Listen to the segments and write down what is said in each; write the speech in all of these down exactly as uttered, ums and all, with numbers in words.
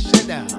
Sit down.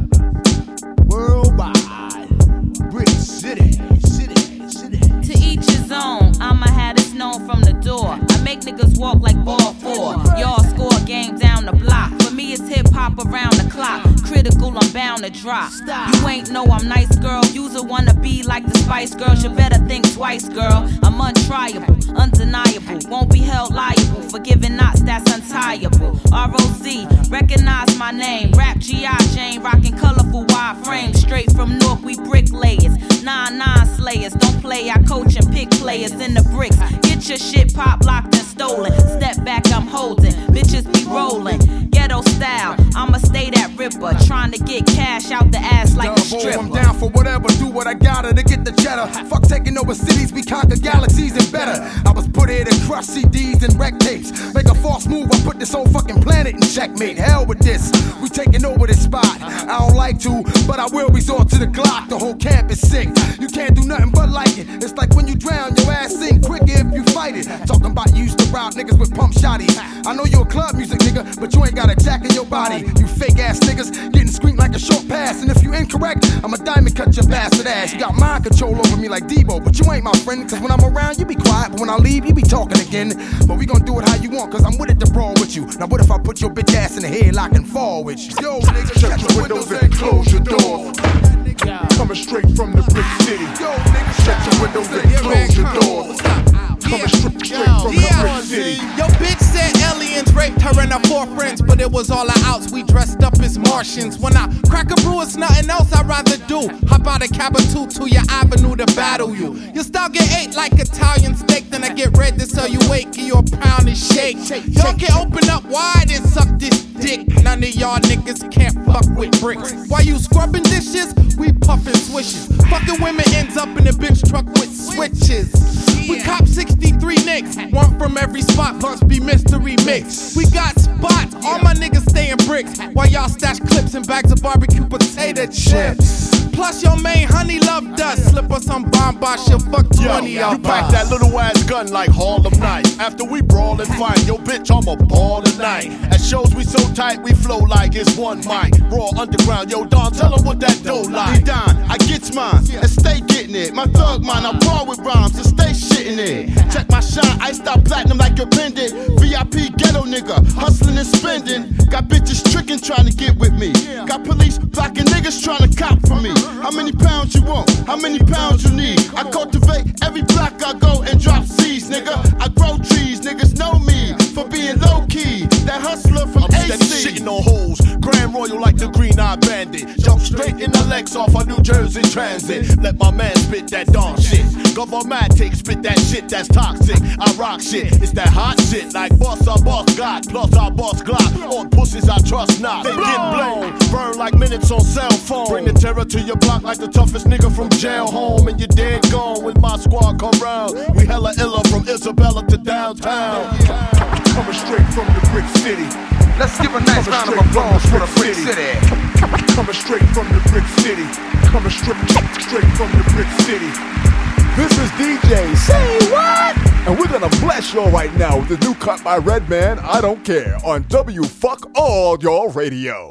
Worldwide. Brick City. City. City. To each his own. I'ma have this known from the door. I make niggas walk like ball four. Y'all score game down the block. For me, it's hip hop around the clock. Critical, I'm bound to drop. You ain't know I'm nice, girl. You's a wanna be like the Spice Girls. You better think twice, girl. I'm untriable, undeniable. Won't be held liable for giving knots that's untiable. R O Z, recognize my name. Rap G I Jane, rocking colorful wide frames. Straight from North, we bricklayers. Nine nine slayers, don't play. I coach and pick players in the bricks. Get your shit pop locked and stolen. Step back, I'm holding. Bitches be rolling. Ghetto style, I'ma stay that ripper. Trying to get cash out the ass like a stripper. I'm down for whatever, do what I gotta to get the cheddar. Fuck taking over cities, we conquer galaxies and better. I was put here to crush C Ds and wreck tapes. Make a false move, I put this whole fucking planet in checkmate. Hell with this, we taking over this spot. I don't like to, but I will resort to the Glock. The whole camp is sick, you can't do nothing but like it. It's like when you drown, your ass sink quicker if you fight it. Talking about you used to rob niggas with pump shotties. I know you a club music nigga, but you ain't got a jack in your body. You fake ass niggas getting screamed like a short pass. And if you incorrect, I'm a diamond cut your bastard ass. You got mind control over me like Debo, but you ain't my friend. Cause when I'm around, you be quiet, but when I leave, you be talking again. But we gon' do it how you want, cause I'm with it to brawl with you. Now what if I put your bitch ass in the headlock and fall with you? Yo, nigga, shut your windows and close your door. Coming straight from the brick city. Yo, nigga, shut your windows and close your door. Coming straight, straight from the brick city. Yo, bitch said aliens raped her and her four friends, but it was all our outs. We dressed up as Martians. When I crack a brew, it's nothing else I'd rather do. Hop out a cab or two to your avenue to battle you. Your style get ate like Italian steak, then I get red to sell you wake, give you a pound and shake. Y'all can open up wide and suck this dick. None of y'all niggas can't fuck with bricks. While you scrubbing dishes, we puffin' swishes. Fucking women ends up in a bitch truck with switches. We cop sixty-three nicks, one from every spot, must be mystery mix. We got spots, all my niggas stay in bricks, while y'all stash clips and bags of barbecue potato chips. Plus your main honey loved us, slip us some bomb bar, she'll fuck twenty Yo, of you pack that little ass gun like Harlem Night. After we brawl and fight, yo bitch, I'm a ball tonight. At shows we so tight, we flow like it's one mic. Raw underground, yo Don, tell them what that dough like. Don, I get mine, and stay getting it. My thug mine, I brawl with rhymes, and stay shitting it. Check my shine, I stop platinum like a pendant. V I P ghetto nigga, hustling and spending. Got bitches tricking, trying to get with me. Got police blocking niggas trying to cop for me. How many pounds you want? How many pounds you need? I cultivate every block I go and drop seeds, nigga. I grow trees, niggas know me for being low key. That hustler from I'm steady A C. shitting on hoes, Grand Royal like the Green Eye Bandit. Jump straight in the Lex off of New Jersey Transit. Let my man spit that Don shit. Governmatic, spit that shit that's toxic. I rock shit, it's that hot shit like boss our boss got, plus our boss Glock. On pussies I trust not. They get blown, burn like minutes on cell phone. Bring the terror to your block like the toughest nigga from jail home. And you're dead gone when my squad come round. We hella illa from Isabella to downtown. Coming straight from the brick city. Let's give a nice round of applause for the brick city. Coming straight from the brick city. Coming straight, straight from the brick city. This is D J Say What? And we're gonna bless y'all right now with the new cut by Redman, I Don't Care, on W Fuck All Y'all Radio.